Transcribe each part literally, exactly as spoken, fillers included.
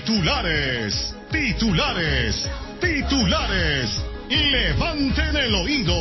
Titulares, titulares, titulares. Levanten el oído.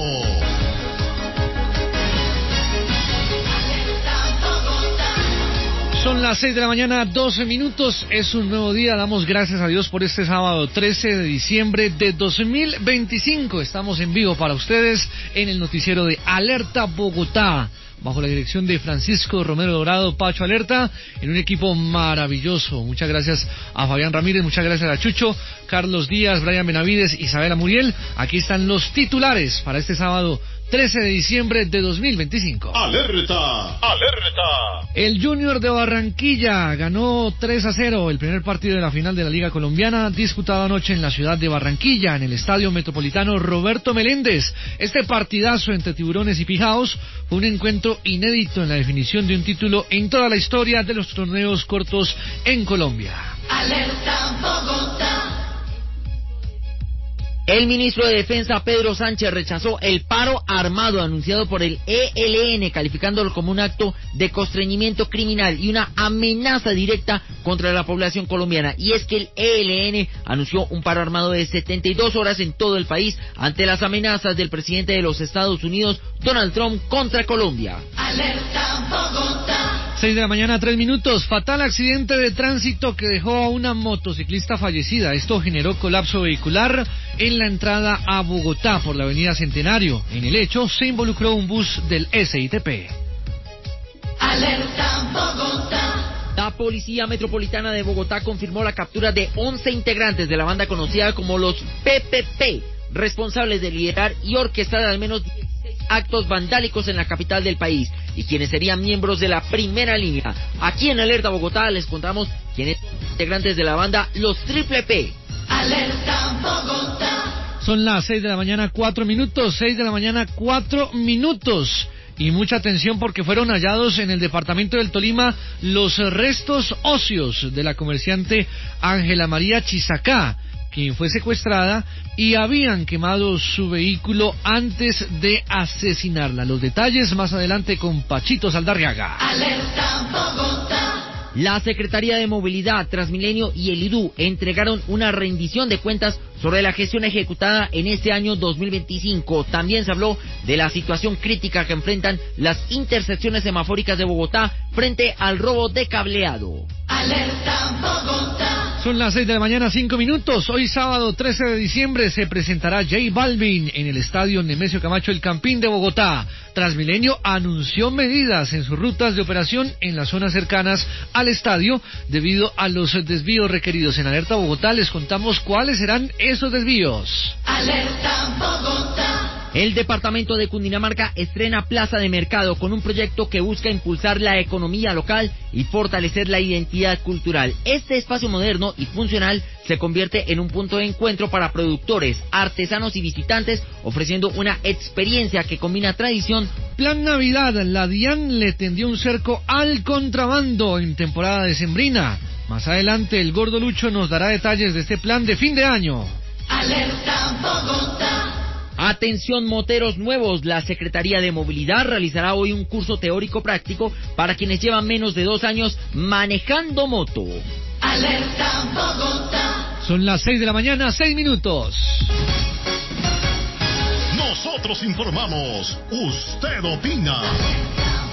Son las seis de la mañana, doce minutos, es un nuevo día, damos gracias a Dios por este sábado trece de diciembre de dos mil veinticinco. Estamos en vivo para ustedes en el noticiero de Alerta Bogotá, bajo la dirección de Francisco Romero Dorado, Pacho Alerta, en un equipo maravilloso. Muchas gracias a Fabián Ramírez, muchas gracias a Chucho, Carlos Díaz, Brian Benavides, Isabela Muriel. Aquí están los titulares para este sábado trece de diciembre de dos mil veinticinco. ¡Alerta! ¡Alerta! El Junior de Barranquilla ganó tres a cero el primer partido de la final de la Liga Colombiana, disputado anoche en la ciudad de Barranquilla, en el Estadio Metropolitano Roberto Meléndez. Este partidazo entre Tiburones y Pijaos fue un encuentro inédito en la definición de un título en toda la historia de los torneos cortos en Colombia. ¡Alerta Bogotá! El ministro de Defensa, Pedro Sánchez, rechazó el paro armado anunciado por el E L N, calificándolo como un acto de constreñimiento criminal y una amenaza directa contra la población colombiana. Y es que el E L N anunció un paro armado de setenta y dos horas en todo el país ante las amenazas del presidente de los Estados Unidos, Donald Trump, contra Colombia. ¡Alerta Bogotá! seis de la mañana, tres minutos. Fatal accidente de tránsito que dejó a una motociclista fallecida. Esto generó colapso vehicular en la entrada a Bogotá por la avenida Centenario. En el hecho se involucró un bus del S I T P. ¡Alerta Bogotá! La Policía Metropolitana de Bogotá confirmó la captura de once integrantes de la banda conocida como los P P P, responsables de liderar y orquestar al menos dieciséis actos vandálicos en la capital del país, y quienes serían miembros de la primera línea. Aquí en Alerta Bogotá les contamos quiénes son los integrantes de la banda Los Triple P. ¡Alerta Bogotá! Son las seis de la mañana, cuatro minutos, seis de la mañana, cuatro minutos. Y mucha atención porque fueron hallados en el departamento del Tolima los restos óseos de la comerciante Ángela María Chisacá, quien fue secuestrada, y habían quemado su vehículo antes de asesinarla. Los detalles más adelante con Pachito Saldarriaga. ¡Alerta Bogotá! La Secretaría de Movilidad, Transmilenio y el I D U entregaron una rendición de cuentas sobre la gestión ejecutada en este año dos mil veinticinco. También se habló de la situación crítica que enfrentan las intersecciones semafóricas de Bogotá frente al robo de cableado. ¡Alerta Bogotá! Son las seis de la mañana, cinco minutos. Hoy sábado trece de diciembre se presentará J Balvin en el estadio Nemesio Camacho El Campín de Bogotá. Transmilenio anunció medidas en sus rutas de operación en las zonas cercanas al estadio debido a los desvíos requeridos. En Alerta Bogotá les contamos cuáles serán esos desvíos. ¡Alerta Bogotá! El departamento de Cundinamarca estrena Plaza de Mercado con un proyecto que busca impulsar la economía local y fortalecer la identidad cultural. Este espacio moderno y funcional se convierte en un punto de encuentro para productores, artesanos y visitantes, ofreciendo una experiencia que combina tradición. Plan Navidad, la DIAN le tendió un cerco al contrabando en temporada decembrina. Más adelante el Gordo Lucho nos dará detalles de este plan de fin de año. ¡Alerta Bogotá! Atención moteros nuevos, la Secretaría de Movilidad realizará hoy un curso teórico práctico para quienes llevan menos de dos años manejando moto. ¡Alerta Bogotá! Son las seis de la mañana, seis minutos. Nosotros informamos, usted opina.